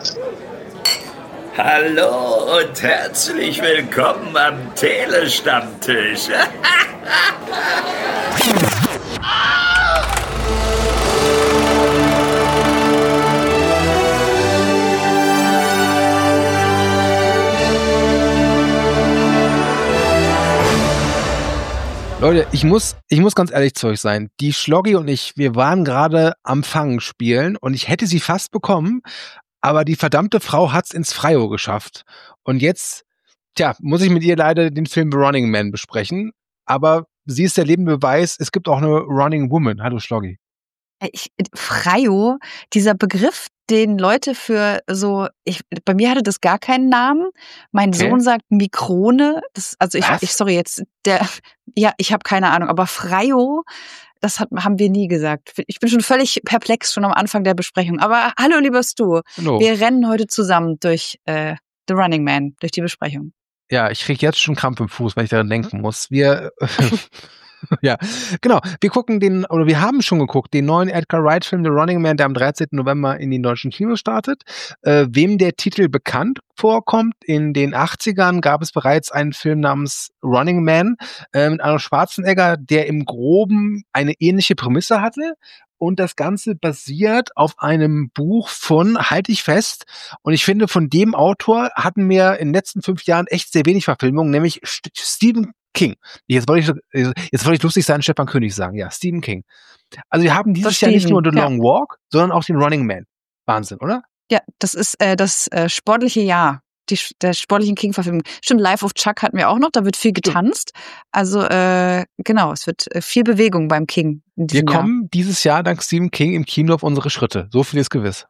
Hallo und herzlich willkommen am Telestammtisch. Leute, ich muss ganz ehrlich zu euch sein. Die Schloggi und ich, wir waren gerade am Fangen spielen und ich hätte sie fast bekommen, aber die verdammte Frau hat's ins Freio geschafft. Und jetzt, muss ich mit ihr leider den Film The Running Man besprechen. Aber sie ist der lebende Beweis, es gibt auch eine Running Woman. Hallo Schloggi. Freio, dieser Begriff, den Leute bei mir hatte das gar keinen Namen. Mein Sohn sagt Mikrone. Ich habe keine Ahnung, aber Freio, haben wir nie gesagt. Ich bin schon völlig perplex schon am Anfang der Besprechung. Aber hallo, lieber Stu. Hallo. Wir rennen heute zusammen durch The Running Man, durch die Besprechung. Ja, ich krieg jetzt schon Krampf im Fuß, weil ich daran denken muss. Ja, genau. Wir haben schon geguckt, den neuen Edgar Wright-Film The Running Man, der am 13. November in den deutschen Kinos startet. Wem der Titel bekannt vorkommt, in den 80ern gab es bereits einen Film namens Running Man mit Arnold Schwarzenegger, der im Groben eine ähnliche Prämisse hatte. Und das Ganze basiert auf einem Buch von, halte ich fest, und ich finde, von dem Autor hatten wir in den letzten 5 Jahren echt sehr wenig Verfilmungen, nämlich Stephen King. Jetzt wollte ich lustig sein, Stefan König sagen. Ja, Stephen King. Also wir haben dieses Jahr nicht nur The Long Walk, sondern auch den Running Man. Wahnsinn, oder? Ja, das ist das sportliche Jahr. Der sportlichen King-Verfilmung. Stimmt, Life of Chuck hatten wir auch noch, da wird viel getanzt. Also genau, es wird viel Bewegung beim King in diesem Jahr. Wir kommen dieses Jahr dank Stephen King im Kino auf unsere Schritte. So viel ist gewiss.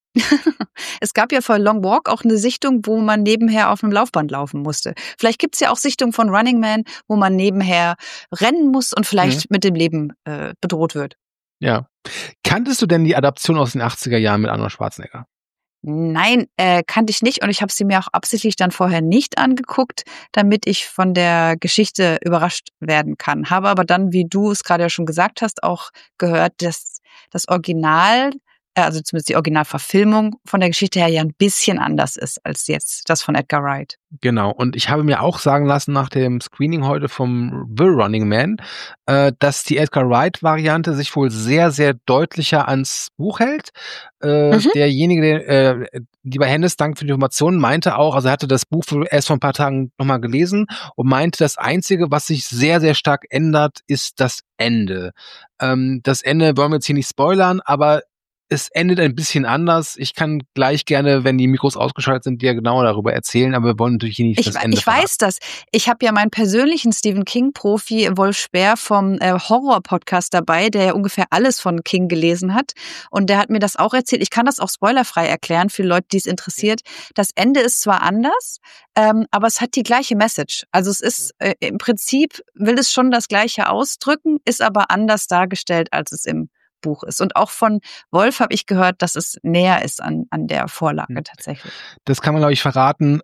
Es gab ja vor Long Walk auch eine Sichtung, wo man nebenher auf einem Laufband laufen musste. Vielleicht gibt's ja auch Sichtungen von Running Man, wo man nebenher rennen muss und vielleicht mit dem Leben bedroht wird. Ja. Kanntest du denn die Adaption aus den 80er Jahren mit Arnold Schwarzenegger? Nein, kannte ich nicht und ich habe sie mir auch absichtlich dann vorher nicht angeguckt, damit ich von der Geschichte überrascht werden kann. Habe aber dann, wie du es gerade ja schon gesagt hast, auch gehört, dass das Original, also zumindest die Originalverfilmung von der Geschichte her ja ein bisschen anders ist als jetzt das von Edgar Wright. Genau, und ich habe mir auch sagen lassen nach dem Screening heute vom The Running Man, dass die Edgar Wright-Variante sich wohl sehr, sehr deutlicher ans Buch hält. Derjenige, lieber Hennes, danke für die Informationen, meinte auch, also er hatte das Buch erst vor ein paar Tagen nochmal gelesen und meinte, das Einzige, was sich sehr, sehr stark ändert, ist das Ende. Das Ende wollen wir jetzt hier nicht spoilern, aber es endet ein bisschen anders. Ich kann gleich gerne, wenn die Mikros ausgeschaltet sind, dir genauer darüber erzählen, aber wir wollen natürlich nicht das Ende verraten. Ich weiß das. Ich habe ja meinen persönlichen Stephen King-Profi Wolf Sperr vom Horror-Podcast dabei, der ja ungefähr alles von King gelesen hat. Und der hat mir das auch erzählt. Ich kann das auch spoilerfrei erklären für Leute, die es interessiert. Das Ende ist zwar anders, aber es hat die gleiche Message. Also es ist im Prinzip, will es schon das Gleiche ausdrücken, ist aber anders dargestellt, als es im Buch ist. Und auch von Wolf habe ich gehört, dass es näher ist an der Vorlage tatsächlich. Das kann man, glaube ich, verraten.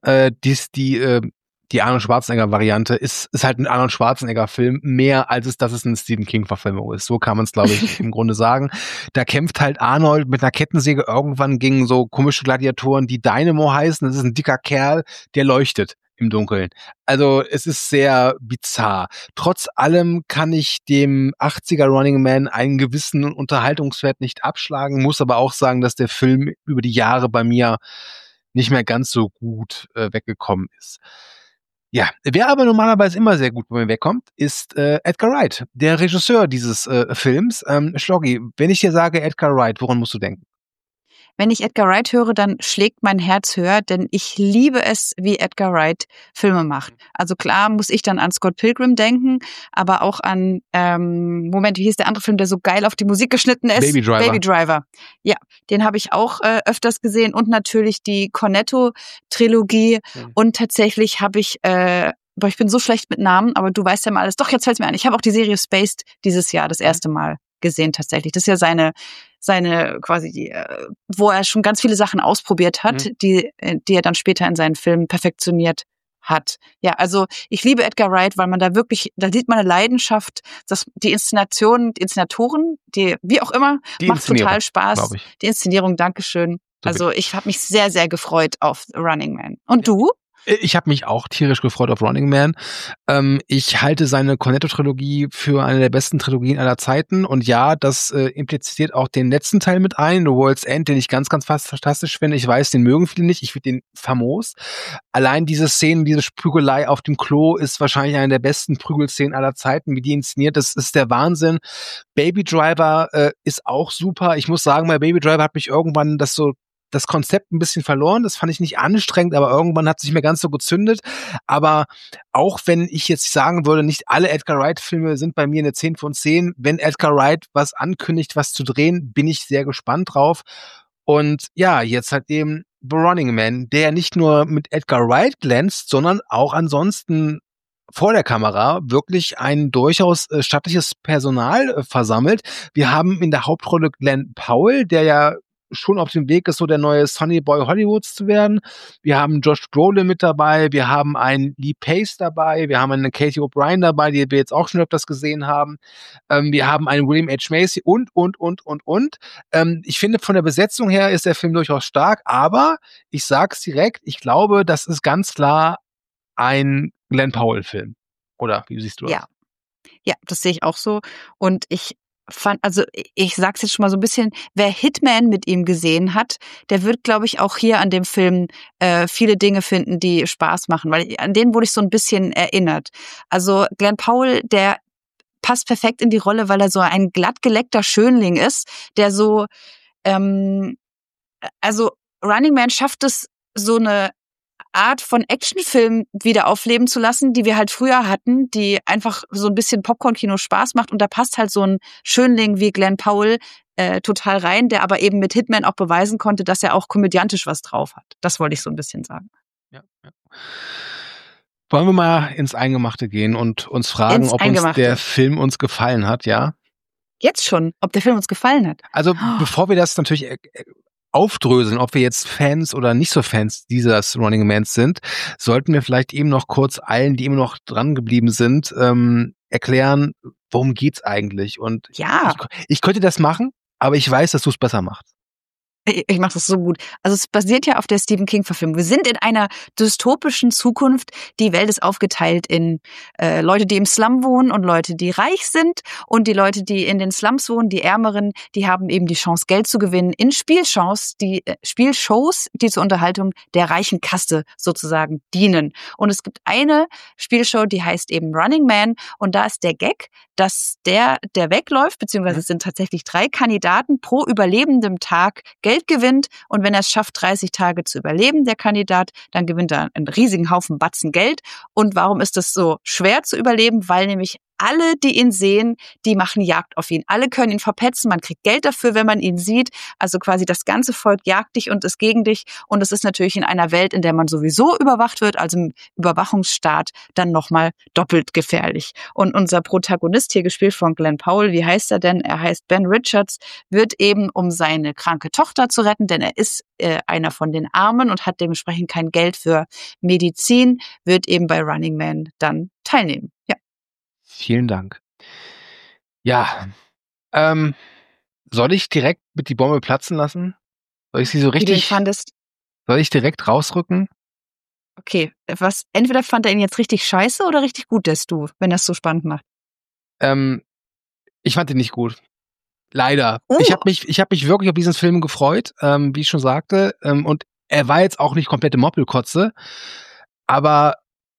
Die Arnold Schwarzenegger-Variante ist halt ein Arnold Schwarzenegger-Film, mehr als dass es eine Stephen King-Verfilmung ist. So kann man es, glaube ich, im Grunde sagen. Da kämpft halt Arnold mit einer Kettensäge irgendwann gegen so komische Gladiatoren, die Dynamo heißen. Das ist ein dicker Kerl, der leuchtet im Dunkeln. Also es ist sehr bizarr. Trotz allem kann ich dem 80er Running Man einen gewissen Unterhaltungswert nicht abschlagen, muss aber auch sagen, dass der Film über die Jahre bei mir nicht mehr ganz so gut weggekommen ist. Ja, wer aber normalerweise immer sehr gut bei mir wegkommt, ist Edgar Wright, der Regisseur dieses Films. Schloggi, wenn ich dir sage Edgar Wright, woran musst du denken? Wenn ich Edgar Wright höre, dann schlägt mein Herz höher, denn ich liebe es, wie Edgar Wright Filme macht. Also klar muss ich dann an Scott Pilgrim denken, aber auch an, wie hieß der andere Film, der so geil auf die Musik geschnitten ist? Baby Driver. Baby Driver. Ja, den habe ich auch öfters gesehen und natürlich die Cornetto-Trilogie und tatsächlich habe ich ich bin so schlecht mit Namen, aber du weißt ja mal alles. Doch, jetzt fällt's mir ein. Ich habe auch die Serie Spaced dieses Jahr das erste Mal gesehen tatsächlich. Das ist ja seine quasi, wo er schon ganz viele Sachen ausprobiert hat, die er dann später in seinen Filmen perfektioniert hat. Ja, also ich liebe Edgar Wright, weil man da sieht man eine Leidenschaft, dass die Inszenatoren, wie auch immer, macht total Spaß. Die Inszenierung, Dankeschön. Also ich habe mich sehr, sehr gefreut auf Running Man. Und du? Ich habe mich auch tierisch gefreut auf Running Man. Ich halte seine Cornetto-Trilogie für eine der besten Trilogien aller Zeiten. Und ja, das impliziert auch den letzten Teil mit ein, The World's End, den ich ganz, ganz fast fantastisch finde. Ich weiß, den mögen viele nicht. Ich finde den famos. Allein diese Szenen, diese Prügelei auf dem Klo ist wahrscheinlich eine der besten Prügelszenen aller Zeiten, wie die inszeniert. Das ist der Wahnsinn. Baby Driver ist auch super. Ich muss sagen, bei Baby Driver hat mich irgendwann das Konzept ein bisschen verloren. Das fand ich nicht anstrengend, aber irgendwann hat es nicht mehr ganz so gezündet. Aber auch wenn ich jetzt sagen würde, nicht alle Edgar Wright-Filme sind bei mir eine 10 von 10. Wenn Edgar Wright was ankündigt, was zu drehen, bin ich sehr gespannt drauf. Und ja, jetzt halt eben The Running Man, der nicht nur mit Edgar Wright glänzt, sondern auch ansonsten vor der Kamera wirklich ein durchaus stattliches Personal versammelt. Wir haben in der Hauptrolle Glenn Powell, der ja schon auf dem Weg ist, so der neue Sonny Boy Hollywoods zu werden. Wir haben Josh Brolin mit dabei, wir haben einen Lee Pace dabei, wir haben eine Katie O'Brien dabei, die wir jetzt auch schon öfters gesehen haben. Wir haben einen William H. Macy und. Ich finde, von der Besetzung her ist der Film durchaus stark, aber ich sag's direkt, ich glaube, das ist ganz klar ein Glenn Powell-Film. Oder wie siehst du das? Ja, das sehe ich auch so. Und ich sag's jetzt schon mal so ein bisschen, wer Hitman mit ihm gesehen hat, der wird, glaube ich, auch hier an dem Film viele Dinge finden, die Spaß machen, weil an den wurde ich so ein bisschen erinnert. Also Glenn Powell, der passt perfekt in die Rolle, weil er so ein glattgeleckter Schönling ist, der so, also Running Man schafft es, so eine Art von Actionfilm wieder aufleben zu lassen, die wir halt früher hatten, die einfach so ein bisschen Popcorn-Kino Spaß macht. Und da passt halt so ein Schönling wie Glenn Powell total rein, der aber eben mit Hitman auch beweisen konnte, dass er auch komödiantisch was drauf hat. Das wollte ich so ein bisschen sagen. Ja. Wollen wir mal ins Eingemachte gehen und uns fragen, ob uns der Film uns gefallen hat, ja? Jetzt schon, ob der Film uns gefallen hat. Also bevor wir das natürlich aufdröseln, ob wir jetzt Fans oder nicht so Fans dieses Running Mans sind, sollten wir vielleicht eben noch kurz allen, die immer noch dran geblieben sind, erklären, worum geht's eigentlich. Und ja, ich könnte das machen, aber ich weiß, dass du es besser machst. Ich mache das so gut. Also es basiert ja auf der Stephen King-Verfilmung. Wir sind in einer dystopischen Zukunft. Die Welt ist aufgeteilt in Leute, die im Slum wohnen und Leute, die reich sind. Und die Leute, die in den Slums wohnen, die Ärmeren, die haben eben die Chance, Geld zu gewinnen in Spielshows, die zur Unterhaltung der reichen Kaste sozusagen dienen. Und es gibt eine Spielshow, die heißt eben Running Man. Und da ist der Gag, dass der wegläuft, beziehungsweise es sind tatsächlich 3 Kandidaten pro überlebendem Tag Geld gewinnt, und wenn er es schafft, 30 Tage zu überleben, der Kandidat, dann gewinnt er einen riesigen Haufen Batzen Geld. Und warum ist das so schwer zu überleben? Weil nämlich alle, die ihn sehen, die machen Jagd auf ihn. Alle können ihn verpetzen, man kriegt Geld dafür, wenn man ihn sieht. Also quasi das ganze Volk jagt dich und ist gegen dich. Und es ist natürlich in einer Welt, in der man sowieso überwacht wird, also im Überwachungsstaat, dann nochmal doppelt gefährlich. Und unser Protagonist, hier gespielt von Glenn Powell, wie heißt er denn? Er heißt Ben Richards, wird eben, um seine kranke Tochter zu retten, denn er ist einer von den Armen und hat dementsprechend kein Geld für Medizin, wird eben bei Running Man dann teilnehmen. Ja. Vielen Dank. Ja, soll ich direkt mit die Bombe platzen lassen? Soll ich sie so richtig? Wie du ihn fandest? Soll ich direkt rausrücken? Okay, entweder fand er ihn jetzt richtig scheiße oder richtig gut, der Stu, wenn das so spannend macht. Ich fand ihn nicht gut. Leider. Oh. Ich hab mich wirklich auf diesen Film gefreut, wie ich schon sagte. Und er war jetzt auch nicht komplette Moppelkotze. Aber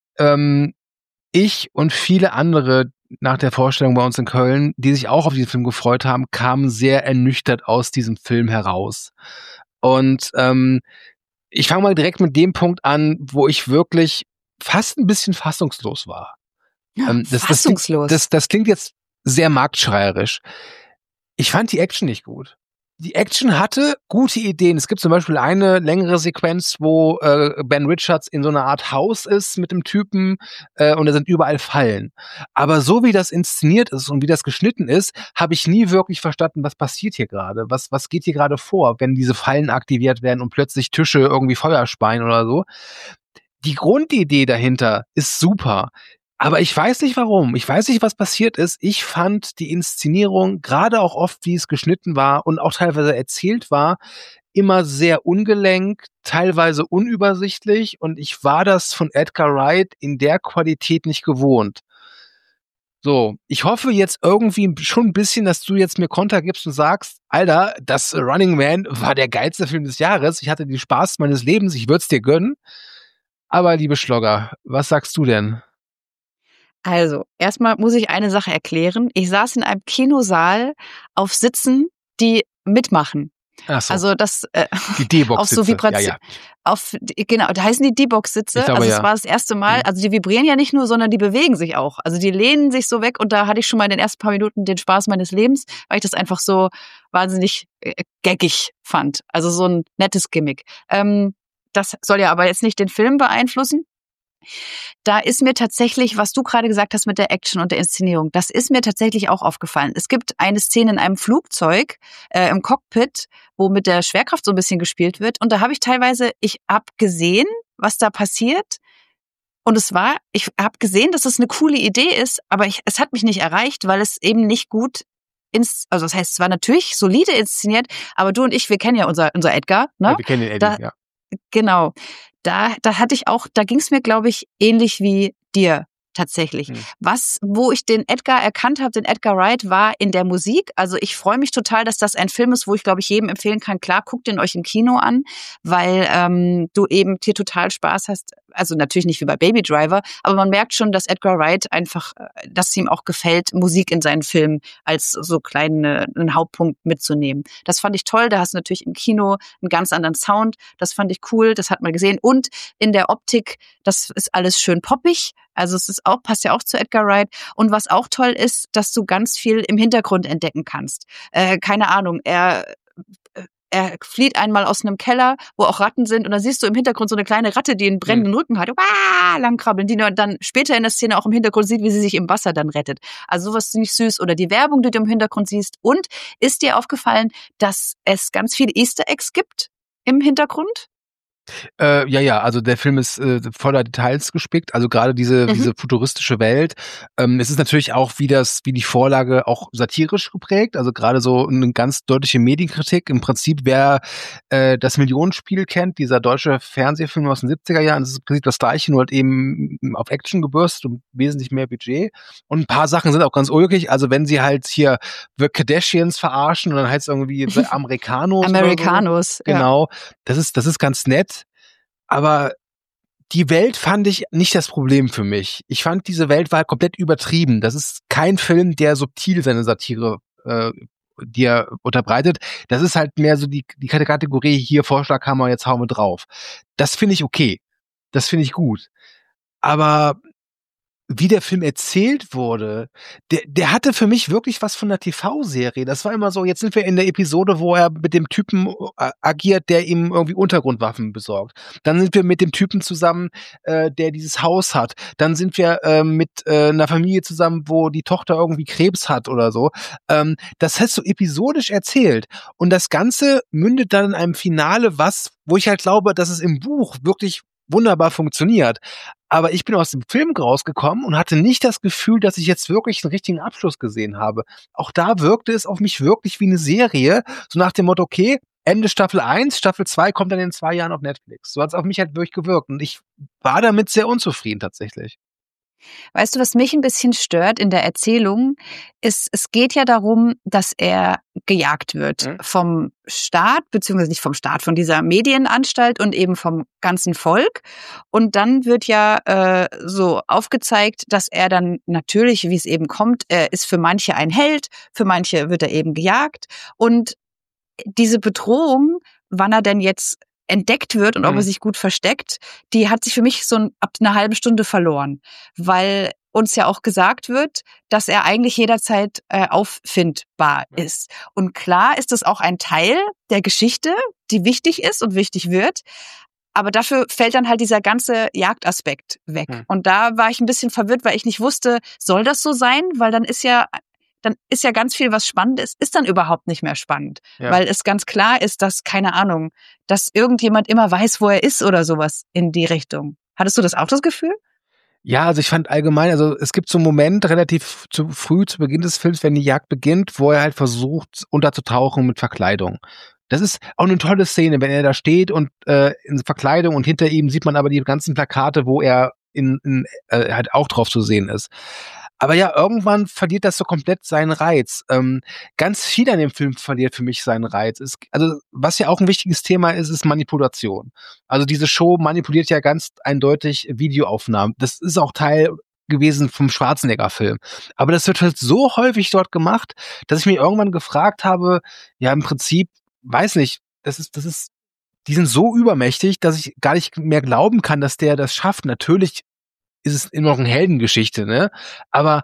ich und viele andere nach der Vorstellung bei uns in Köln, die sich auch auf diesen Film gefreut haben, kamen sehr ernüchtert aus diesem Film heraus. Und ich fange mal direkt mit dem Punkt an, wo ich wirklich fast ein bisschen fassungslos war. Fassungslos? Das klingt jetzt sehr marktschreierisch. Ich fand die Action nicht gut. Die Action hatte gute Ideen. Es gibt zum Beispiel eine längere Sequenz, wo Ben Richards in so einer Art Haus ist mit dem Typen und da sind überall Fallen. Aber so wie das inszeniert ist und wie das geschnitten ist, habe ich nie wirklich verstanden, was passiert hier gerade. Was geht hier gerade vor, wenn diese Fallen aktiviert werden und plötzlich Tische irgendwie Feuer speien oder so. Die Grundidee dahinter ist super. Aber ich weiß nicht warum. Ich weiß nicht, was passiert ist. Ich fand die Inszenierung, gerade auch oft, wie es geschnitten war und auch teilweise erzählt war, immer sehr ungelenk, teilweise unübersichtlich und ich war das von Edgar Wright in der Qualität nicht gewohnt. So, ich hoffe jetzt irgendwie schon ein bisschen, dass du jetzt mir Konter gibst und sagst, Alter, das Running Man war der geilste Film des Jahres. Ich hatte den Spaß meines Lebens, ich würde es dir gönnen. Aber liebe Schlogger, was sagst du denn? Also, erstmal muss ich eine Sache erklären. Ich saß in einem Kinosaal auf Sitzen, die mitmachen. Ach so, Also das die D-Box auf so Vibration, genau, da heißen die D-Box-Sitze. glaube, also ja. es war das erste Mal, also die vibrieren ja nicht nur, sondern die bewegen sich auch. Also die lehnen sich so weg und da hatte ich schon mal in den ersten paar Minuten den Spaß meines Lebens, weil ich das einfach so wahnsinnig gaggig fand. Also so ein nettes Gimmick. Das soll ja aber jetzt nicht den Film beeinflussen. Da ist mir tatsächlich, was du gerade gesagt hast mit der Action und der Inszenierung, das ist mir tatsächlich auch aufgefallen. Es gibt eine Szene in einem Flugzeug im Cockpit, wo mit der Schwerkraft so ein bisschen gespielt wird. Und da habe ich habe gesehen, was da passiert. Und ich habe gesehen, dass es eine coole Idee ist, aber es hat mich nicht erreicht, weil es eben nicht gut also das heißt, es war natürlich solide inszeniert, aber du und ich, wir kennen ja unser Edgar, ne? Ja, wir kennen den Eddie, ja. Genau. Da ging es mir, glaube ich, ähnlich wie dir tatsächlich. Wo ich den Edgar erkannt habe, den Edgar Wright, war in der Musik. Also ich freue mich total, dass das ein Film ist, wo ich, glaube ich, jedem empfehlen kann, klar, guckt den euch im Kino an, weil du eben hier total Spaß hast. Also natürlich nicht wie bei Baby Driver, aber man merkt schon, dass Edgar Wright einfach, dass es ihm auch gefällt, Musik in seinen Filmen als so einen Hauptpunkt mitzunehmen. Das fand ich toll. Da hast du natürlich im Kino einen ganz anderen Sound. Das fand ich cool. Das hat man gesehen. Und in der Optik, das ist alles schön poppig. Also passt ja auch zu Edgar Wright. Und was auch toll ist, dass du ganz viel im Hintergrund entdecken kannst. Keine Ahnung, er flieht einmal aus einem Keller, wo auch Ratten sind, und da siehst du im Hintergrund so eine kleine Ratte, die einen brennenden Rücken hat, langkrabbeln, die dann später in der Szene auch im Hintergrund sieht, wie sie sich im Wasser dann rettet. Also sowas ziemlich süß. Oder die Werbung, die du im Hintergrund siehst. Und ist dir aufgefallen, dass es ganz viele Easter Eggs gibt im Hintergrund? Ja, also der Film ist voller Details gespickt, also gerade diese futuristische Welt. Es ist natürlich auch wie die Vorlage auch satirisch geprägt, also gerade so eine ganz deutliche Medienkritik. Im Prinzip, wer das Millionenspiel kennt, dieser deutsche Fernsehfilm aus den 70er Jahren, das ist im Prinzip das Gleiche, nur halt eben auf Action gebürstet und wesentlich mehr Budget. Und ein paar Sachen sind auch ganz ulkig, also wenn sie halt hier The Kardashians verarschen und dann heißt es irgendwie The Americanos. Americanos, so. Genau, das ist ganz nett. Aber die Welt fand ich nicht das Problem für mich. Ich fand, diese Welt war komplett übertrieben. Das ist kein Film, der subtil seine Satire dir unterbreitet. Das ist halt mehr so die Kategorie, hier Vorschlaghammer, jetzt hauen wir drauf. Das finde ich okay. Das finde ich gut. Aber wie der Film erzählt wurde, der hatte für mich wirklich was von einer TV-Serie. Das war immer so, jetzt sind wir in der Episode, wo er mit dem Typen agiert, der ihm irgendwie Untergrundwaffen besorgt. Dann sind wir mit dem Typen zusammen, der dieses Haus hat. Dann sind wir mit einer Familie zusammen, wo die Tochter irgendwie Krebs hat oder so. Das hast du episodisch erzählt. Und das Ganze mündet dann in einem Finale, wo ich halt glaube, dass es im Buch wirklich wunderbar funktioniert. Aber ich bin aus dem Film rausgekommen und hatte nicht das Gefühl, dass ich jetzt wirklich einen richtigen Abschluss gesehen habe. Auch da wirkte es auf mich wirklich wie eine Serie, so nach dem Motto, okay, Ende Staffel 1, Staffel 2 kommt dann in 2 Jahren auf Netflix. So hat es auf mich halt wirklich gewirkt und ich war damit sehr unzufrieden tatsächlich. Weißt du, was mich ein bisschen stört in der Erzählung, ist, es geht ja darum, dass er gejagt wird vom Staat, beziehungsweise nicht vom Staat, von dieser Medienanstalt und eben vom ganzen Volk. Und dann wird ja so aufgezeigt, dass er dann natürlich, wie es eben kommt, er ist für manche ein Held, für manche wird er eben gejagt. Und diese Bedrohung, wann er denn jetzt entdeckt wird und ob er sich gut versteckt, die hat sich für mich so ab einer halben Stunde verloren, weil uns ja auch gesagt wird, dass er eigentlich jederzeit auffindbar ist. Und klar ist das auch ein Teil der Geschichte, die wichtig ist und wichtig wird, aber dafür fällt dann halt dieser ganze Jagdaspekt weg. Und da war ich ein bisschen verwirrt, weil ich nicht wusste, soll das so sein? Weil dann ist ja ganz viel, was spannend ist dann überhaupt nicht mehr spannend. Ja. Weil es ganz klar ist, dass, keine Ahnung, dass irgendjemand immer weiß, wo er ist oder sowas in die Richtung. Hattest du das auch das Gefühl? Ja, also ich fand allgemein, also es gibt so einen Moment relativ früh zu Beginn des Films, wenn die Jagd beginnt, wo er halt versucht, unterzutauchen mit Verkleidung. Das ist auch eine tolle Szene, wenn er da steht und in Verkleidung und hinter ihm sieht man aber die ganzen Plakate, wo er halt auch drauf zu sehen ist. Aber ja, irgendwann verliert das so komplett seinen Reiz. Ganz viel an dem Film verliert für mich seinen Reiz. Also, was ja auch ein wichtiges Thema ist, ist Manipulation. Also diese Show manipuliert ja ganz eindeutig Videoaufnahmen. Das ist auch Teil gewesen vom Schwarzenegger-Film. Aber das wird halt so häufig dort gemacht, dass ich mir irgendwann gefragt habe, ja, im Prinzip, weiß nicht, die sind so übermächtig, dass ich gar nicht mehr glauben kann, dass der das schafft. Natürlich ist es immer noch eine Heldengeschichte, ne? Aber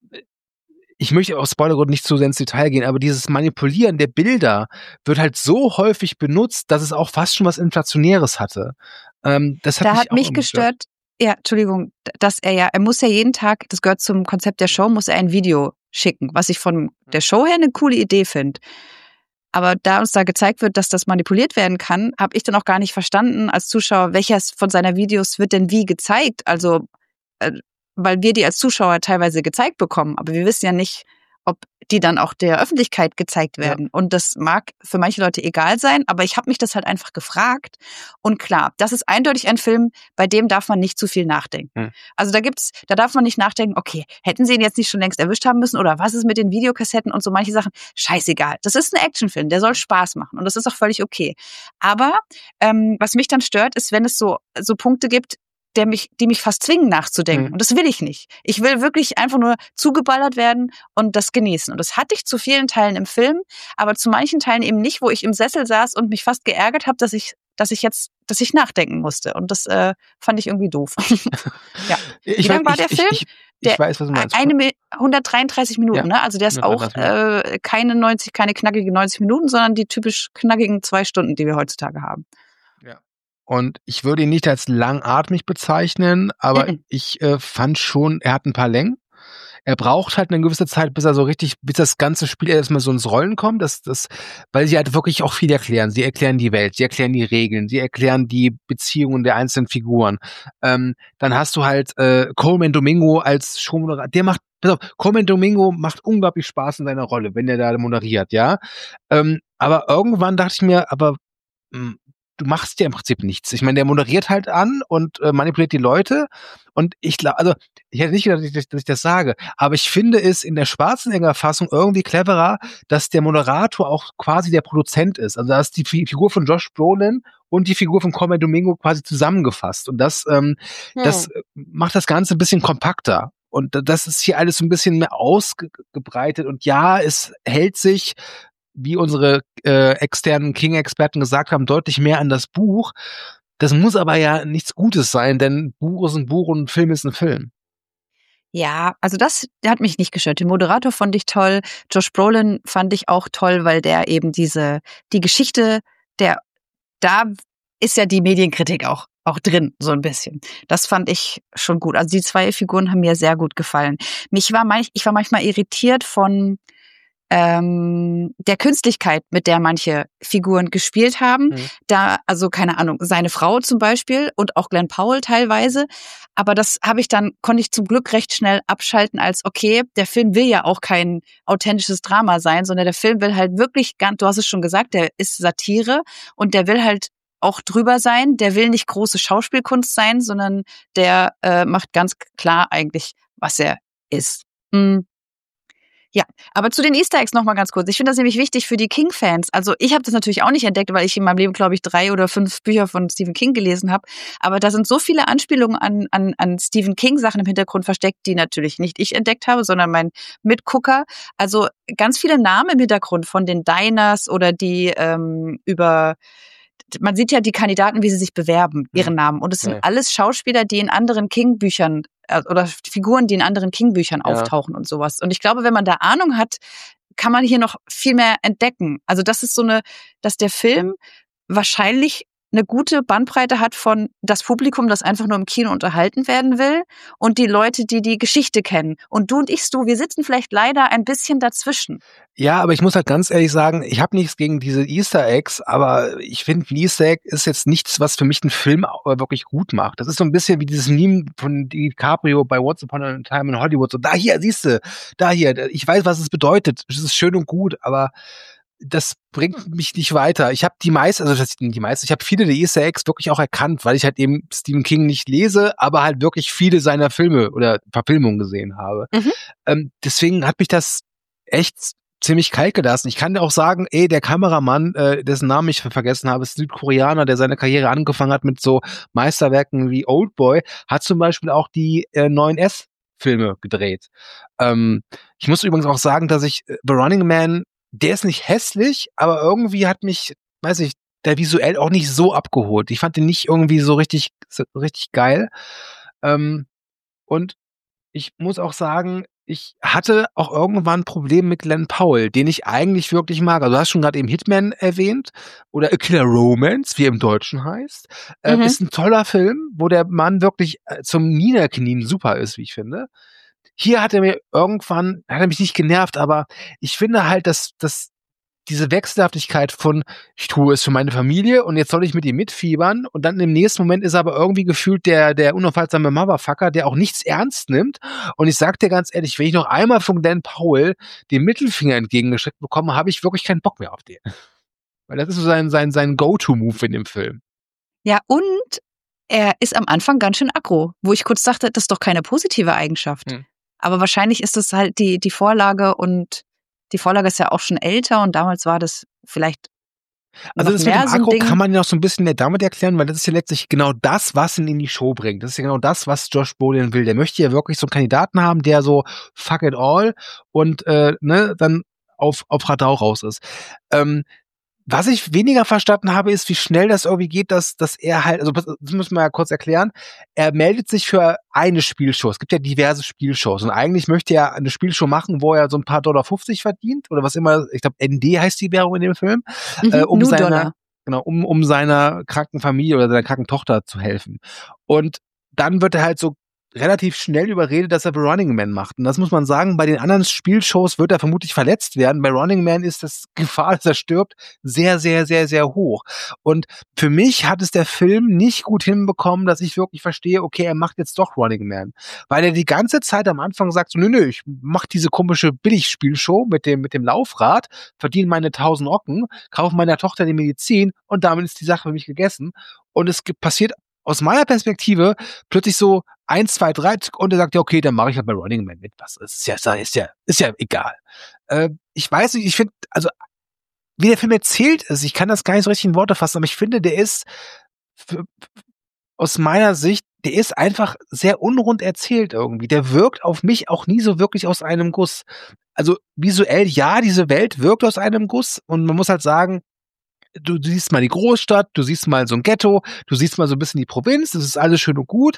ich möchte aus Spoilergrund nicht zu sehr ins Detail gehen, aber dieses Manipulieren der Bilder wird halt so häufig benutzt, dass es auch fast schon was Inflationäres hatte. Das hat mich gestört. Ja, Entschuldigung, dass er muss ja jeden Tag, das gehört zum Konzept der Show, muss er ein Video schicken, was ich von der Show her eine coole Idee finde. Aber da uns da gezeigt wird, dass das manipuliert werden kann, habe ich dann auch gar nicht verstanden als Zuschauer, welches von seiner Videos wird denn wie gezeigt. Also, weil wir die als Zuschauer teilweise gezeigt bekommen, aber wir wissen ja nicht, ob die dann auch der Öffentlichkeit gezeigt werden. Ja. Und das mag für manche Leute egal sein, aber ich habe mich das halt einfach gefragt. Und klar, das ist eindeutig ein Film, bei dem darf man nicht zu viel nachdenken. Also da darf man nicht nachdenken, okay, hätten sie ihn jetzt nicht schon längst erwischt haben müssen oder was ist mit den Videokassetten und so manche Sachen. Scheißegal. Das ist ein Actionfilm, der soll Spaß machen und das ist auch völlig okay. Aber was mich dann stört, ist, wenn es so Punkte gibt, die mich fast zwingen nachzudenken. Und das will ich nicht. Ich will wirklich einfach nur zugeballert werden und das genießen. Und das hatte ich zu vielen Teilen im Film, aber zu manchen Teilen eben nicht, wo ich im Sessel saß und mich fast geärgert habe, dass ich nachdenken musste. Und das fand ich irgendwie doof. Ja. Wie lang war der Film? Ich weiß, was du meinst. 133 Minuten, ja, ne? Also der ist auch keine knackige 90 Minuten, sondern die typisch knackigen 2 Stunden, die wir heutzutage haben. Ja. Und ich würde ihn nicht als langatmig bezeichnen, aber ich fand schon, er hat ein paar Längen. Er braucht halt eine gewisse Zeit, bis das ganze Spiel erstmal so ins Rollen kommt, weil sie halt wirklich auch viel erklären. Sie erklären die Welt, sie erklären die Regeln, sie erklären die Beziehungen der einzelnen Figuren. Dann hast du halt Colman Domingo als Showmoderator. Colman Domingo macht unglaublich Spaß in seiner Rolle, wenn er da moderiert, ja. Aber irgendwann dachte ich mir, du machst ja im Prinzip nichts. Ich meine, der moderiert halt an und manipuliert die Leute. Und ich glaube, also ich hätte nicht gedacht, dass ich das sage, aber ich finde es in der Schwarzenegger-Fassung irgendwie cleverer, dass der Moderator auch quasi der Produzent ist. Also da ist die Figur von Josh Brolin und die Figur von Colman Domingo quasi zusammengefasst. Und das macht das Ganze ein bisschen kompakter. Und das ist hier alles so ein bisschen mehr ausgebreitet. Und ja, es hält sich, wie unsere externen King-Experten gesagt haben, deutlich mehr an das Buch. Das muss aber ja nichts Gutes sein, denn Buch ist ein Buch und Film ist ein Film. Ja, also der hat mich nicht gestört. Den Moderator fand ich toll. Josh Brolin fand ich auch toll, weil der eben die Geschichte, da ist ja die Medienkritik auch drin, so ein bisschen. Das fand ich schon gut. Also die 2 Figuren haben mir sehr gut gefallen. Ich war manchmal irritiert von der Künstlichkeit, mit der manche Figuren gespielt haben. Da, also keine Ahnung, seine Frau zum Beispiel und auch Glenn Powell teilweise. Aber das konnte ich zum Glück recht schnell abschalten als, okay, der Film will ja auch kein authentisches Drama sein, sondern der Film will halt wirklich, du hast es schon gesagt, der ist Satire und der will halt auch drüber sein. Der will nicht große Schauspielkunst sein, sondern der macht ganz klar eigentlich, was er ist. Ja, aber zu den Easter Eggs noch mal ganz kurz. Ich finde das nämlich wichtig für die King-Fans. Also ich habe das natürlich auch nicht entdeckt, weil ich in meinem Leben, glaube ich, 3 oder 5 Bücher von Stephen King gelesen habe. Aber da sind so viele Anspielungen an Stephen King-Sachen im Hintergrund versteckt, die natürlich nicht ich entdeckt habe, sondern mein Mitgucker. Also ganz viele Namen im Hintergrund von den Diners oder die man sieht ja die Kandidaten, wie sie sich bewerben, ihren Namen. Und es sind alles Schauspieler, die in anderen King-Büchern oder Figuren, die in anderen King-Büchern auftauchen und sowas. Und ich glaube, wenn man da Ahnung hat, kann man hier noch viel mehr entdecken. Also das ist dass der Film wahrscheinlich eine gute Bandbreite hat von das Publikum, das einfach nur im Kino unterhalten werden will und die Leute, die die Geschichte kennen. Und du und ich, wir sitzen vielleicht leider ein bisschen dazwischen. Ja, aber ich muss halt ganz ehrlich sagen, ich habe nichts gegen diese Easter Eggs, aber ich finde, ein Easter Egg ist jetzt nichts, was für mich einen Film wirklich gut macht. Das ist so ein bisschen wie dieses Meme von DiCaprio bei Once Upon a Time in Hollywood. So, da hier, siehst du, da hier, ich weiß, was es bedeutet. Es ist schön und gut, aber das bringt mich nicht weiter. Ich habe ich habe viele der Easter Eggs wirklich auch erkannt, weil ich halt eben Stephen King nicht lese, aber halt wirklich viele seiner Filme oder Verfilmungen gesehen habe. Deswegen hat mich das echt ziemlich kalt gelassen. Ich kann dir auch sagen, der Kameramann, dessen Namen ich vergessen habe, ist ein Südkoreaner, der seine Karriere angefangen hat mit so Meisterwerken wie Oldboy, hat zum Beispiel auch die 9S-Filme gedreht. Ich muss übrigens auch sagen, dass ich The Running Man, der ist nicht hässlich, aber irgendwie hat mich, weiß ich, der visuell auch nicht so abgeholt. Ich fand den nicht irgendwie so richtig geil. Und ich muss auch sagen, ich hatte auch irgendwann ein Problem mit Glenn Powell, den ich eigentlich wirklich mag. Also du hast schon gerade eben Hitman erwähnt oder A Killer Romance, wie er im Deutschen heißt. Ist ein toller Film, wo der Mann wirklich zum Niederknien super ist, wie ich finde. Hier hat er mich nicht genervt, aber ich finde halt, dass diese Wechselhaftigkeit von, ich tue es für meine Familie und jetzt soll ich mit ihm mitfiebern und dann im nächsten Moment ist er aber irgendwie gefühlt der unaufhaltsame Motherfucker, der auch nichts ernst nimmt. Und ich sag dir ganz ehrlich, wenn ich noch einmal von Glenn Powell den Mittelfinger entgegengestreckt bekomme, habe ich wirklich keinen Bock mehr auf den. Weil das ist so sein Go-To-Move in dem Film. Ja, und er ist am Anfang ganz schön aggro, wo ich kurz dachte, das ist doch keine positive Eigenschaft. Aber wahrscheinlich ist das halt die Vorlage und die Vorlage ist ja auch schon älter und damals war das vielleicht also das noch mit mehr dem so ein Akku Ding. kann man ja noch so ein bisschen damit erklären, weil das ist ja letztlich genau das, was ihn in die Show bringt. Das ist ja genau das, was Josh Brolin will. Der möchte ja wirklich so einen Kandidaten haben, der so fuck it all und dann auf Radau raus ist. Was ich weniger verstanden habe, ist, wie schnell das irgendwie geht, dass er halt, also das müssen wir ja kurz erklären, er meldet sich für eine Spielshow. Es gibt ja diverse Spielshows und eigentlich möchte er eine Spielshow machen, wo er so ein paar $50 verdient oder was immer, ich glaube ND heißt die Währung in dem Film, um seiner kranken Familie oder seiner kranken Tochter zu helfen. Und dann wird er halt so relativ schnell überredet, dass er The Running Man macht. Und das muss man sagen, bei den anderen Spielshows wird er vermutlich verletzt werden. Bei Running Man ist das Gefahr, dass er stirbt, sehr, sehr, sehr, sehr hoch. Und für mich hat es der Film nicht gut hinbekommen, dass ich wirklich verstehe, okay, er macht jetzt doch Running Man. Weil er die ganze Zeit am Anfang sagt so, nö, ich mach diese komische Billigspielshow mit dem Laufrad, verdiene meine 1000 Ocken, kaufe meiner Tochter die Medizin und damit ist die Sache für mich gegessen. Und es passiert aus meiner Perspektive plötzlich so 1, 2, 3 und er sagt, ja, okay, dann mache ich halt bei Running Man mit. Was ist ja egal. Ich weiß nicht, ich finde, also wie der Film erzählt ist, ich kann das gar nicht so richtig in Worte fassen, aber ich finde, der ist aus meiner Sicht, der ist einfach sehr unrund erzählt irgendwie. Der wirkt auf mich auch nie so wirklich aus einem Guss. Also visuell, ja, diese Welt wirkt aus einem Guss und man muss halt sagen, du siehst mal die Großstadt, du siehst mal so ein Ghetto, du siehst mal so ein bisschen die Provinz, das ist alles schön und gut.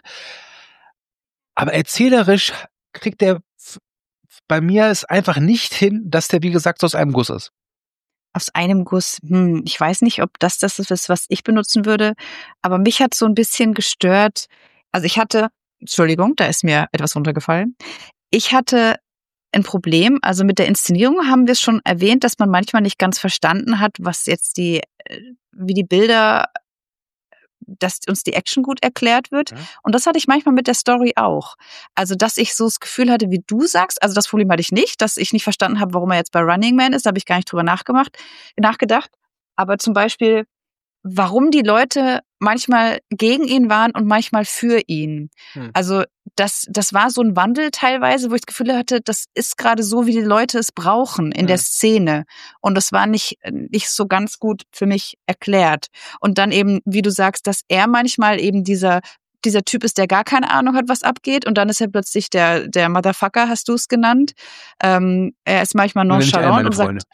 Aber erzählerisch kriegt der bei mir es einfach nicht hin, dass der, wie gesagt, so aus einem Guss ist. Aus einem Guss, ich weiß nicht, ob das ist, was ich benutzen würde, aber mich hat so ein bisschen gestört. Also Entschuldigung, da ist mir etwas runtergefallen. Ich hatte ein Problem, also mit der Inszenierung haben wir es schon erwähnt, dass man manchmal nicht ganz verstanden hat, was jetzt wie die Bilder, dass uns die Action gut erklärt wird. Ja. Und das hatte ich manchmal mit der Story auch. Also, dass ich so das Gefühl hatte, wie du sagst, also das Problem hatte ich nicht, dass ich nicht verstanden habe, warum er jetzt bei Running Man ist, da habe ich gar nicht drüber nachgedacht. Aber zum Beispiel, warum die Leute manchmal gegen ihn waren und manchmal für ihn. Also das war so ein Wandel teilweise, wo ich das Gefühl hatte, das ist gerade so, wie die Leute es brauchen in der Szene. Und das war nicht so ganz gut für mich erklärt. Und dann eben, wie du sagst, dass er manchmal eben dieser Typ ist, der gar keine Ahnung hat, was abgeht. Und dann ist er plötzlich der Motherfucker, hast du es genannt. Er ist manchmal nonchalant und sagt,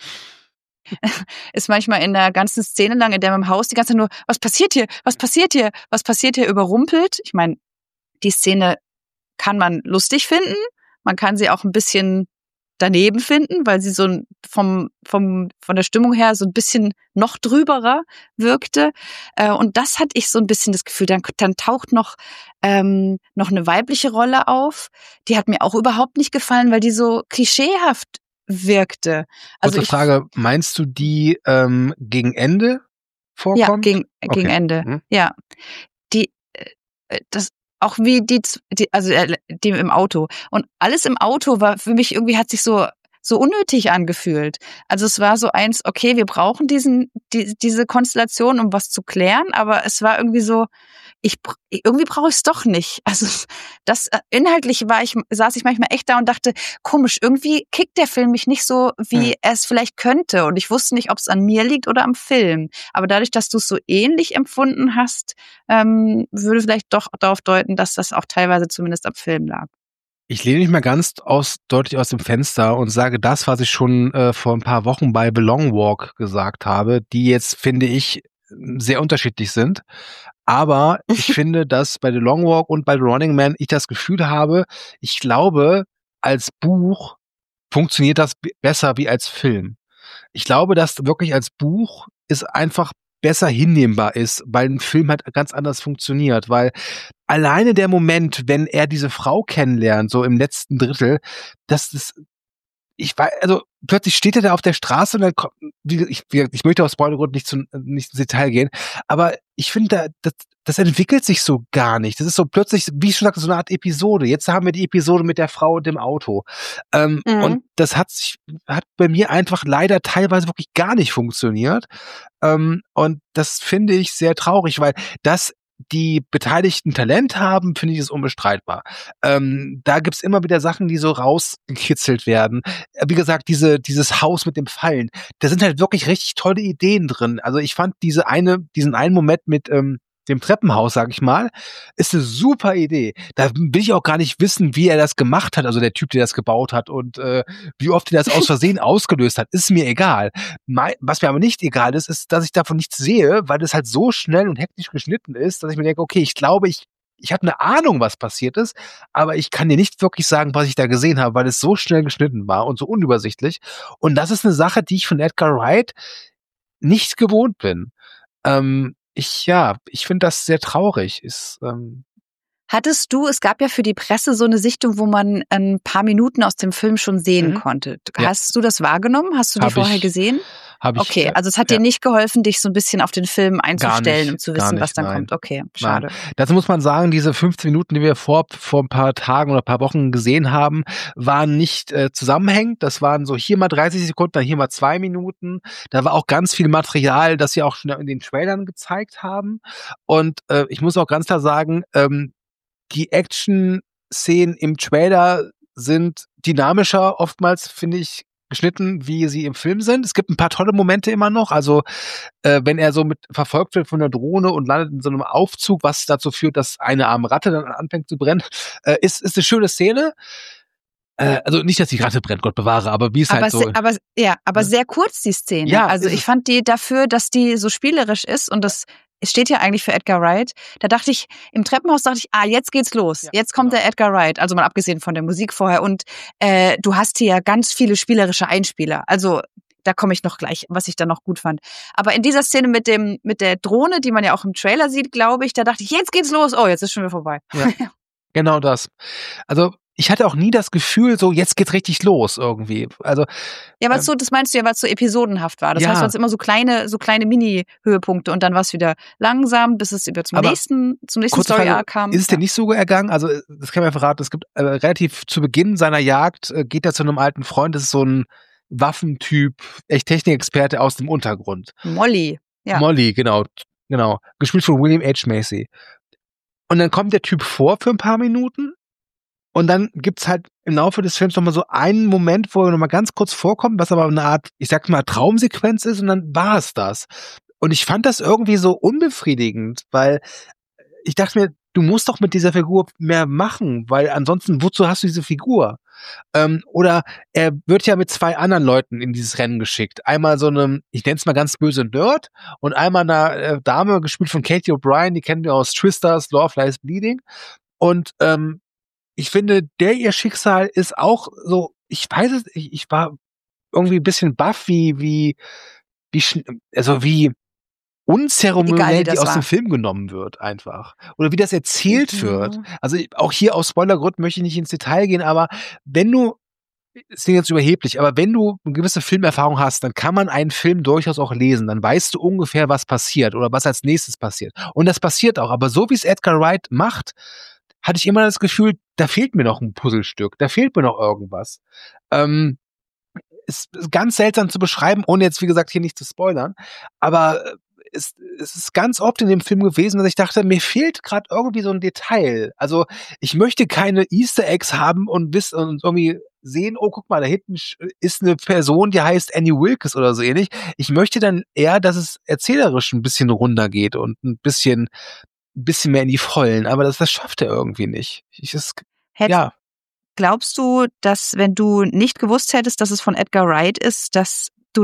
ist manchmal in der ganzen Szene lang, in der man im Haus die ganze Zeit nur, was passiert hier, was passiert hier, was passiert hier, überrumpelt. Ich meine, die Szene kann man lustig finden, man kann sie auch ein bisschen daneben finden, weil sie so von der Stimmung her so ein bisschen noch drüberer wirkte. Und das hatte ich so ein bisschen das Gefühl, dann taucht noch eine weibliche Rolle auf. Die hat mir auch überhaupt nicht gefallen, weil die so klischeehaft wirkte. Also kurze Frage, meinst du die gegen Ende vorkommt? Ja, gegen Ende. Ja. Das auch wie die im Auto. Und alles im Auto war für mich irgendwie, hat sich so so unnötig angefühlt. Also es war so eins, okay, wir brauchen diese Konstellation, um was zu klären, aber es war irgendwie so, irgendwie brauche ich es doch nicht. Also das inhaltlich saß ich manchmal echt da und dachte, komisch, irgendwie kickt der Film mich nicht so, wie er es vielleicht könnte. Und ich wusste nicht, ob es an mir liegt oder am Film. Aber dadurch, dass du es so ähnlich empfunden hast, würde vielleicht doch darauf deuten, dass das auch teilweise zumindest am Film lag. Ich lehne mich mal ganz deutlich aus dem Fenster und sage das, was ich schon vor ein paar Wochen bei The Long Walk gesagt habe, die jetzt, finde ich, sehr unterschiedlich sind. Aber ich finde, dass bei The Long Walk und bei The Running Man ich das Gefühl habe, ich glaube, als Buch funktioniert das besser wie als Film. Ich glaube, dass wirklich als Buch es einfach besser hinnehmbar ist, weil ein Film halt ganz anders funktioniert, weil alleine der Moment, wenn er diese Frau kennenlernt, so im letzten Drittel, ich weiß, also plötzlich steht er da auf der Straße und dann kommt, ich möchte aus Spoilergrund nicht ins Detail gehen, aber ich finde, das entwickelt sich so gar nicht. Das ist so plötzlich, wie ich schon sagte, so eine Art Episode. Jetzt haben wir die Episode mit der Frau und dem Auto. Und das hat bei mir einfach leider teilweise wirklich gar nicht funktioniert. Und das finde ich sehr traurig, weil das die Beteiligten Talent haben, finde ich es unbestreitbar. Da gibt's immer wieder Sachen, die so rausgekitzelt werden. Wie gesagt, dieses Haus mit dem Fallen, da sind halt wirklich richtig tolle Ideen drin. Also ich fand diesen einen Moment mit dem Treppenhaus, sag ich mal, ist eine super Idee. Da will ich auch gar nicht wissen, wie er das gemacht hat, also der Typ, der das gebaut hat und wie oft er das aus Versehen ausgelöst hat, ist mir egal. Was mir aber nicht egal ist, dass ich davon nichts sehe, weil das halt so schnell und hektisch geschnitten ist, dass ich mir denke, okay, ich glaube, ich habe eine Ahnung, was passiert ist, aber ich kann dir nicht wirklich sagen, was ich da gesehen habe, weil es so schnell geschnitten war und so unübersichtlich. Und das ist eine Sache, die ich von Edgar Wright nicht gewohnt bin. Ich finde das sehr traurig. Es gab ja für die Presse so eine Sichtung, wo man ein paar Minuten aus dem Film schon sehen konnte. Hast du das wahrgenommen? Hast du die vorher gesehen? Okay, also es hat dir nicht geholfen, dich so ein bisschen auf den Film einzustellen, um zu wissen, was dann kommt. Okay, schade. Nein. Dazu muss man sagen, diese 15 Minuten, die wir vor ein paar Tagen oder ein paar Wochen gesehen haben, waren nicht zusammenhängend. Das waren so hier mal 30 Sekunden, dann hier mal 2 Minuten. Da war auch ganz viel Material, das sie auch schon in den Trailern gezeigt haben. Und ich muss auch ganz klar sagen, die Action-Szenen im Trailer sind dynamischer oftmals, finde ich, geschnitten, wie sie im Film sind. Es gibt ein paar tolle Momente immer noch. Also wenn er so verfolgt wird von der Drohne und landet in so einem Aufzug, was dazu führt, dass eine arme Ratte dann anfängt zu brennen, ist eine schöne Szene. Also nicht, dass die Ratte brennt, Gott bewahre, aber wie es halt so. Aber sehr kurz die Szene. Ja, also ich fand die dafür, dass die so spielerisch ist und es steht ja eigentlich für Edgar Wright. Im Treppenhaus dachte ich, jetzt geht's los. Ja, jetzt kommt der Edgar Wright. Also mal abgesehen von der Musik vorher. Und du hast hier ja ganz viele spielerische Einspieler. Also da komme ich noch gleich, was ich dann noch gut fand. Aber in dieser Szene mit der Drohne, die man ja auch im Trailer sieht, glaube ich, da dachte ich, jetzt geht's los. Oh, jetzt ist schon wieder vorbei. Ja, genau das. Also ich hatte auch nie das Gefühl, so jetzt geht's richtig los irgendwie. Also ja, weil das meinst du ja, weil es so episodenhaft war. Das heißt, weil es immer so kleine Mini-Höhepunkte und dann war es wieder langsam, bis es über zum nächsten Story-Arc kam. Ist es dir nicht so ergangen? Also das kann man verraten. Es gibt relativ zu Beginn seiner Jagd geht er zu einem alten Freund. Das ist so ein Waffentyp, echt Technikexperte aus dem Untergrund. Molly, ja. Molly, genau. Gespielt von William H. Macy. Und dann kommt der Typ vor für ein paar Minuten. Und dann gibt's halt im Laufe des Films nochmal so einen Moment, wo er nochmal ganz kurz vorkommt, was aber eine Art, ich sag mal, Traumsequenz ist und dann war es das. Und ich fand das irgendwie so unbefriedigend, weil ich dachte mir, du musst doch mit dieser Figur mehr machen, weil ansonsten, wozu hast du diese Figur? Oder er wird ja mit 2 anderen Leuten in dieses Rennen geschickt. Einmal so einem, ich nenne es mal ganz böse Nerd und einmal einer Dame, gespielt von Katie O'Brien, die kennen wir aus Twisters, Love Lies Bleeding. Und ich finde, ihr Schicksal ist auch so, ich weiß es, ich war irgendwie ein bisschen baff, wie unzeremoniell die aus dem Film genommen wird einfach. Oder wie das erzählt wird. Also auch hier aus Spoilergründen möchte ich nicht ins Detail gehen, aber es klingt jetzt überheblich, aber wenn du eine gewisse Filmerfahrung hast, dann kann man einen Film durchaus auch lesen. Dann weißt du ungefähr, was passiert oder was als nächstes passiert. Und das passiert auch. Aber so wie es Edgar Wright macht, hatte ich immer das Gefühl, da fehlt mir noch ein Puzzlestück, da fehlt mir noch irgendwas. ist ganz seltsam zu beschreiben, ohne jetzt, wie gesagt, hier nicht zu spoilern. Aber es ist ganz oft in dem Film gewesen, dass ich dachte, mir fehlt gerade irgendwie so ein Detail. Also ich möchte keine Easter Eggs haben und irgendwie sehen, oh, guck mal, da hinten ist eine Person, die heißt Annie Wilkes oder so ähnlich. Ich möchte dann eher, dass es erzählerisch ein bisschen runtergeht und ein bisschen mehr in die Vollen. Aber das schafft er irgendwie nicht. Ja. Glaubst du, dass wenn du nicht gewusst hättest, dass es von Edgar Wright ist, dass du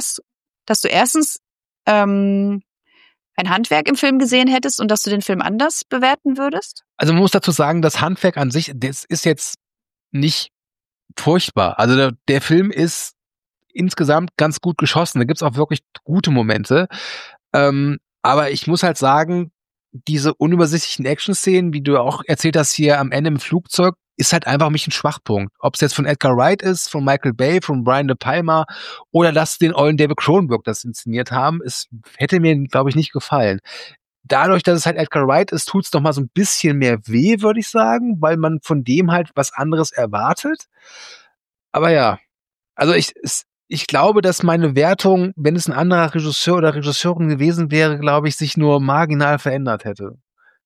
erstens ein Handwerk im Film gesehen hättest und dass du den Film anders bewerten würdest? Also man muss dazu sagen, das Handwerk an sich, das ist jetzt nicht furchtbar. Also der Film ist insgesamt ganz gut geschossen. Da gibt's auch wirklich gute Momente. Aber ich muss halt sagen, diese unübersichtlichen Action-Szenen, wie du auch erzählt hast hier am Ende im Flugzeug, ist halt einfach mich ein Schwachpunkt. Ob es jetzt von Edgar Wright ist, von Michael Bay, von Brian De Palma oder dass den ollen David Cronenberg das inszeniert haben, hätte mir, glaube ich, nicht gefallen. Dadurch, dass es halt Edgar Wright ist, tut's noch mal so ein bisschen mehr weh, würde ich sagen, weil man von dem halt was anderes erwartet. Aber ja, also ich glaube, dass meine Wertung, wenn es ein anderer Regisseur oder Regisseurin gewesen wäre, glaube ich, sich nur marginal verändert hätte.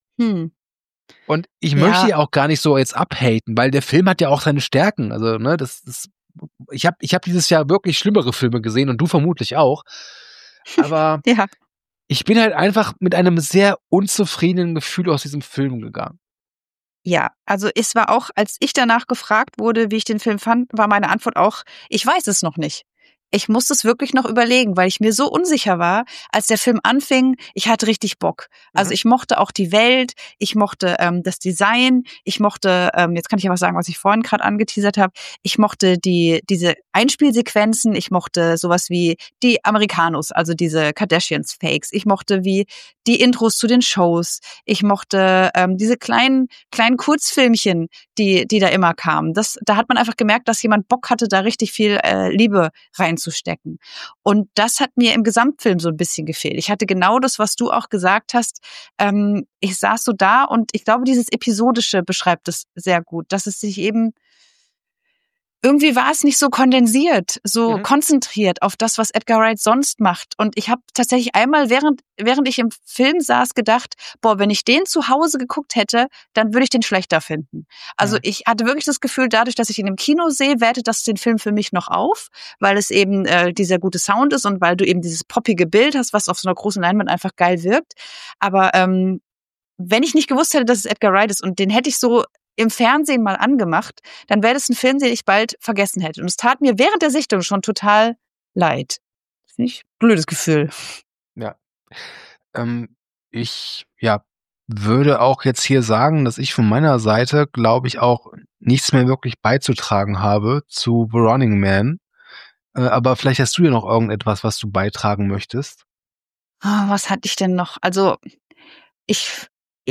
Und ich möchte ja auch gar nicht so jetzt abhaten, weil der Film hat ja auch seine Stärken. Also, ne, ich hab dieses Jahr wirklich schlimmere Filme gesehen und du vermutlich auch. Aber ja. Ich bin halt einfach mit einem sehr unzufriedenen Gefühl aus diesem Film gegangen. Ja, also es war auch, als ich danach gefragt wurde, wie ich den Film fand, war meine Antwort auch, ich weiß es noch nicht. Ich musste es wirklich noch überlegen, weil ich mir so unsicher war, als der Film anfing. Ich hatte richtig Bock. Also ich mochte auch die Welt, ich mochte das Design, ich mochte, jetzt kann ich ja was sagen, was ich vorhin gerade angeteasert habe, ich mochte diese Einspielsequenzen, ich mochte sowas wie die Americanos, also diese Kardashians-Fakes, ich mochte wie die Intros zu den Shows, ich mochte diese kleinen Kurzfilmchen, die da immer kamen. Da hat man einfach gemerkt, dass jemand Bock hatte, da richtig viel Liebe reinzustecken. Und das hat mir im Gesamtfilm so ein bisschen gefehlt. Ich hatte genau das, was du auch gesagt hast. Ich saß so da und ich glaube, dieses Episodische beschreibt es sehr gut, dass es sich eben irgendwie war es nicht so kondensiert, so konzentriert auf das, was Edgar Wright sonst macht. Und ich habe tatsächlich einmal, während ich im Film saß, gedacht, boah, wenn ich den zu Hause geguckt hätte, dann würde ich den schlechter finden. Also ich hatte wirklich das Gefühl, dadurch, dass ich ihn im Kino sehe, wertet das den Film für mich noch auf, weil es eben dieser gute Sound ist und weil du eben dieses poppige Bild hast, was auf so einer großen Leinwand einfach geil wirkt. Aber wenn ich nicht gewusst hätte, dass es Edgar Wright ist und den hätte ich so im Fernsehen mal angemacht, dann wäre das ein Film, den ich bald vergessen hätte. Und es tat mir während der Sichtung schon total leid. Das finde ich ein blödes Gefühl. Ja. Ich würde auch jetzt hier sagen, dass ich von meiner Seite, glaube ich, auch nichts mehr wirklich beizutragen habe zu The Running Man. Aber vielleicht hast du ja noch irgendetwas, was du beitragen möchtest. Was hatte ich denn noch? Also ich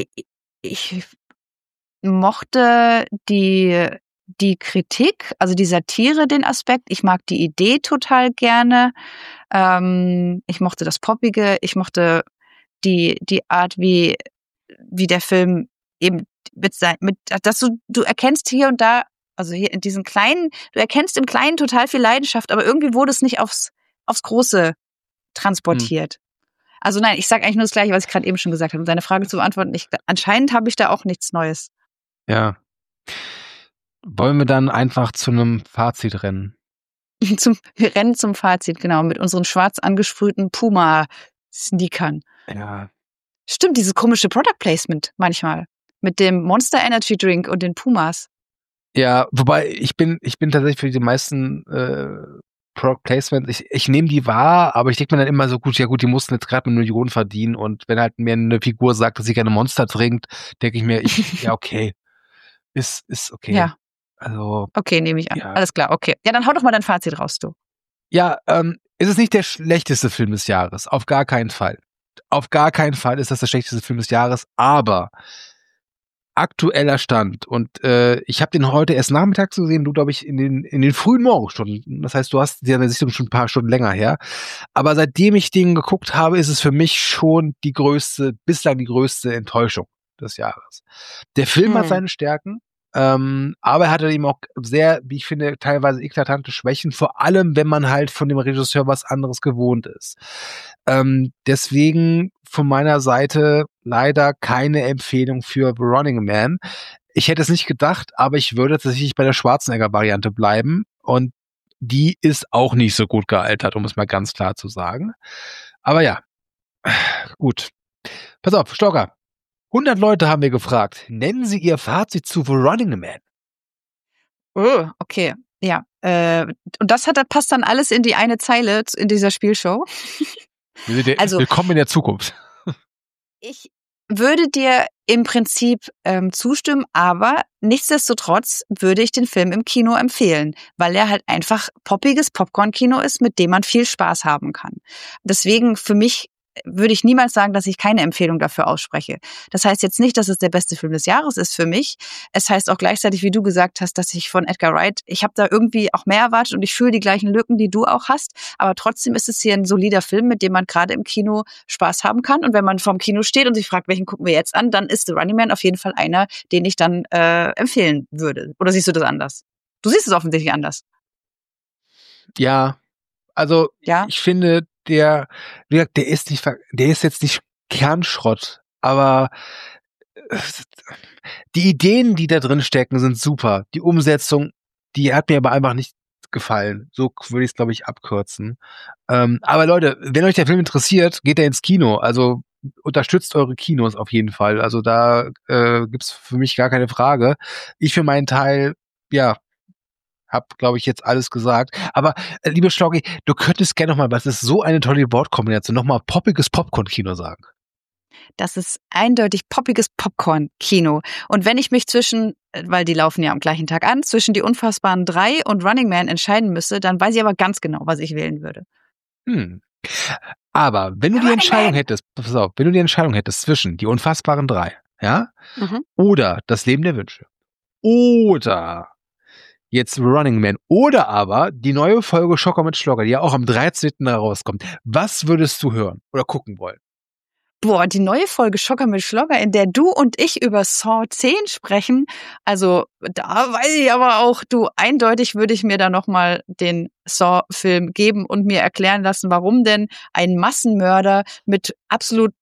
mochte die Kritik, also die Satire, den Aspekt. Ich mag die Idee total gerne. Ich mochte das Poppige. Ich mochte die Art, wie der Film eben dass du erkennst hier und da, also hier in diesen kleinen, du erkennst im Kleinen total viel Leidenschaft, aber irgendwie wurde es nicht aufs Große transportiert. Also nein, ich sage eigentlich nur das Gleiche, was ich gerade eben schon gesagt habe, um deine Frage zu beantworten. Anscheinend habe ich da auch nichts Neues. Ja. Wollen wir dann einfach zu einem Fazit rennen? Wir rennen zum Fazit, genau, mit unseren schwarz angesprühten Puma-Sneakern. Ja. Stimmt, dieses komische Product Placement manchmal. Mit dem Monster Energy Drink und den Pumas. Ja, wobei ich bin tatsächlich für die meisten Product Placements, ich nehme die wahr, aber ich denke mir dann immer so, die mussten jetzt gerade 1 Million verdienen und wenn halt mir eine Figur sagt, dass sie gerne Monster trinkt, denke ich mir, ja, okay. Ist okay. Ja. Also. Okay, nehme ich an. Ja. Alles klar, okay. Ja, dann hau doch mal dein Fazit raus, du. Ja, ist es nicht der schlechteste Film des Jahres. Auf gar keinen Fall. Auf gar keinen Fall ist das der schlechteste Film des Jahres, aber aktueller Stand und ich habe den heute erst nachmittags gesehen, du glaube ich in den frühen Morgenstunden. Das heißt, du hast deine Sichtung schon ein paar Stunden länger her. Aber seitdem ich den geguckt habe, ist es für mich schon bislang die größte Enttäuschung des Jahres. Der Film hat seine Stärken. Aber er hatte eben auch sehr, wie ich finde, teilweise eklatante Schwächen, vor allem, wenn man halt von dem Regisseur was anderes gewohnt ist. Deswegen von meiner Seite leider keine Empfehlung für The Running Man. Ich hätte es nicht gedacht, aber ich würde tatsächlich bei der Schwarzenegger-Variante bleiben. Und die ist auch nicht so gut gealtert, um es mal ganz klar zu sagen. Aber ja, gut. Pass auf, Stocker. 100 Leute haben wir gefragt. Nennen Sie Ihr Fazit zu The Running Man. Oh, okay. Ja. Und das passt dann alles in die eine Zeile in dieser Spielshow. Also, willkommen in der Zukunft. Ich würde dir im Prinzip zustimmen, aber nichtsdestotrotz würde ich den Film im Kino empfehlen, weil er halt einfach poppiges Popcorn-Kino ist, mit dem man viel Spaß haben kann. Deswegen für mich würde ich niemals sagen, dass ich keine Empfehlung dafür ausspreche. Das heißt jetzt nicht, dass es der beste Film des Jahres ist für mich. Es heißt auch gleichzeitig, wie du gesagt hast, dass ich von Edgar Wright, ich habe da irgendwie auch mehr erwartet und ich fühle die gleichen Lücken, die du auch hast. Aber trotzdem ist es hier ein solider Film, mit dem man gerade im Kino Spaß haben kann. Und wenn man vorm Kino steht und sich fragt, welchen gucken wir jetzt an, dann ist The Running Man auf jeden Fall einer, den ich dann empfehlen würde. Oder siehst du das anders? Du siehst es offensichtlich anders. Ja, also ja? Ich finde, der ist jetzt nicht Kernschrott, aber die Ideen, die da drin stecken, sind super. Die Umsetzung, die hat mir aber einfach nicht gefallen. So würde ich es, glaube ich, abkürzen. Aber Leute, wenn euch der Film interessiert, geht er ins Kino. Also unterstützt eure Kinos auf jeden Fall. Also da gibt's für mich gar keine Frage. Ich für meinen Teil, ja, hab, glaube ich, jetzt alles gesagt. Aber, liebe Schloggi, du könntest gerne nochmal, was ist so eine tolle Wortkombination, nochmal poppiges Popcorn-Kino sagen. Das ist eindeutig poppiges Popcorn-Kino. Und wenn ich mich weil die laufen ja am gleichen Tag an, zwischen Die Unfassbaren 3 und Running Man entscheiden müsste, dann weiß ich aber ganz genau, was ich wählen würde. Aber wenn du die Entscheidung hättest, pass auf, wenn du die Entscheidung hättest zwischen Die Unfassbaren 3, ja, oder Das Leben der Wünsche, oder jetzt Running Man oder aber die neue Folge Schocker mit Schlogger, die ja auch am 13. rauskommt. Was würdest du hören oder gucken wollen? Boah, die neue Folge Schocker mit Schlogger, in der du und ich über Saw 10 sprechen. Also da weiß ich aber auch, eindeutig würde ich mir da nochmal den Saw-Film geben und mir erklären lassen, warum denn ein Massenmörder mit absolut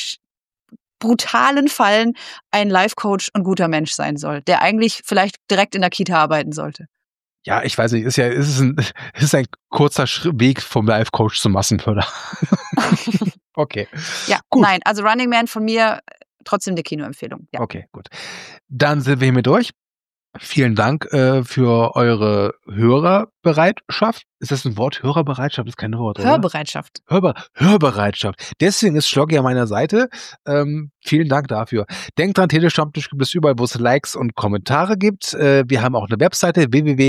brutalen Fallen ein Life-Coach und guter Mensch sein soll, der eigentlich vielleicht direkt in der Kita arbeiten sollte. Ja, ich weiß nicht, es ist ein kurzer Weg vom Life-Coach zum Massenmörder. Okay. Ja, gut. Nein, also Running Man von mir trotzdem die Kinoempfehlung. Ja. Okay, gut. Dann sind wir hiermit durch. Vielen Dank für eure Hörerbereitschaft. Ist das ein Wort? Hörerbereitschaft ist kein Wort, oder? Hörbereitschaft. Hörbereitschaft. Deswegen ist Schloggi an meiner Seite. Vielen Dank dafür. Denkt dran, Telestammtisch gibt es überall, wo es Likes und Kommentare gibt. Wir haben auch eine Webseite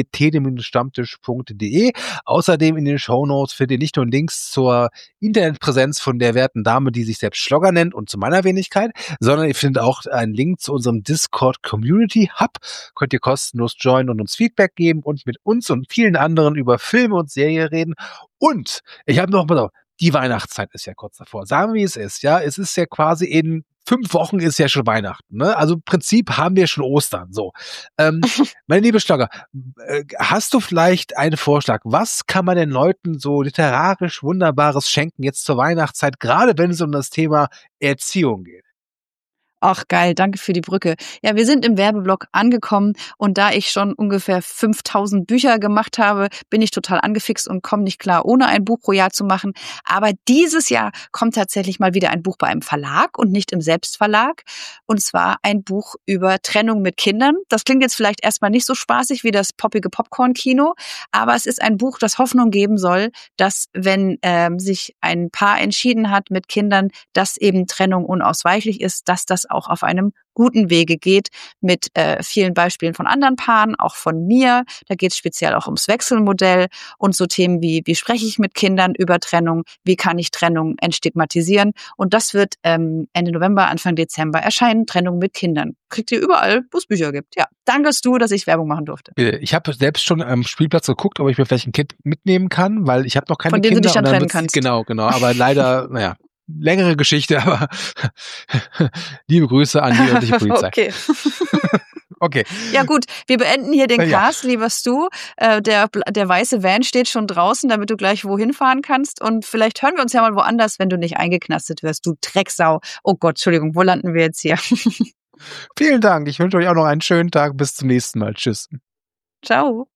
www.tele-stammtisch.de. Außerdem in den Shownotes findet ihr nicht nur Links zur Internetpräsenz von der werten Dame, die sich selbst Schlogger nennt und zu meiner Wenigkeit, sondern ihr findet auch einen Link zu unserem Discord Community Hub. Könnt ihr kostenlos joinen und uns Feedback geben und mit uns und vielen anderen über Filme und Serien reden. Und ich habe noch mal, die Weihnachtszeit ist ja kurz davor. Sagen wir, wie es ist. Ja, es ist ja quasi in 5 Wochen ist ja schon Weihnachten. Ne? Also im Prinzip haben wir schon Ostern. So, meine liebe Schlogger, hast du vielleicht einen Vorschlag? Was kann man den Leuten so literarisch Wunderbares schenken jetzt zur Weihnachtszeit, gerade wenn es um das Thema Erziehung geht? Ach geil, danke für die Brücke. Ja, wir sind im Werbeblock angekommen und da ich schon ungefähr 5000 Bücher gemacht habe, bin ich total angefixt und komme nicht klar, ohne ein Buch pro Jahr zu machen. Aber dieses Jahr kommt tatsächlich mal wieder ein Buch bei einem Verlag und nicht im Selbstverlag. Und zwar ein Buch über Trennung mit Kindern. Das klingt jetzt vielleicht erstmal nicht so spaßig wie das poppige Popcorn-Kino, aber es ist ein Buch, das Hoffnung geben soll, dass wenn sich ein Paar entschieden hat mit Kindern, dass eben Trennung unausweichlich ist, dass das auch auf einem guten Wege geht, mit vielen Beispielen von anderen Paaren, auch von mir. Da geht es speziell auch ums Wechselmodell und so Themen wie spreche ich mit Kindern über Trennung, wie kann ich Trennung entstigmatisieren. Und das wird Ende November, Anfang Dezember erscheinen, Trennung mit Kindern. Kriegt ihr überall, wo es Bücher gibt. Ja, dankest du, dass ich Werbung machen durfte. Ich habe selbst schon am Spielplatz geguckt, ob ich mir vielleicht ein Kind mitnehmen kann, weil ich habe noch keine Kinder. Von denen du dich dann trennen kannst. Genau, aber leider, naja. Längere Geschichte, aber liebe Grüße an die örtliche Polizei. Okay. Okay. Ja gut, wir beenden hier den Ja. Cast, lieber Stu. Der weiße Van steht schon draußen, damit du gleich wohin fahren kannst. Und vielleicht hören wir uns ja mal woanders, wenn du nicht eingeknastet wirst, du Drecksau. Oh Gott, Entschuldigung, wo landen wir jetzt hier? Vielen Dank. Ich wünsche euch auch noch einen schönen Tag. Bis zum nächsten Mal. Tschüss. Ciao.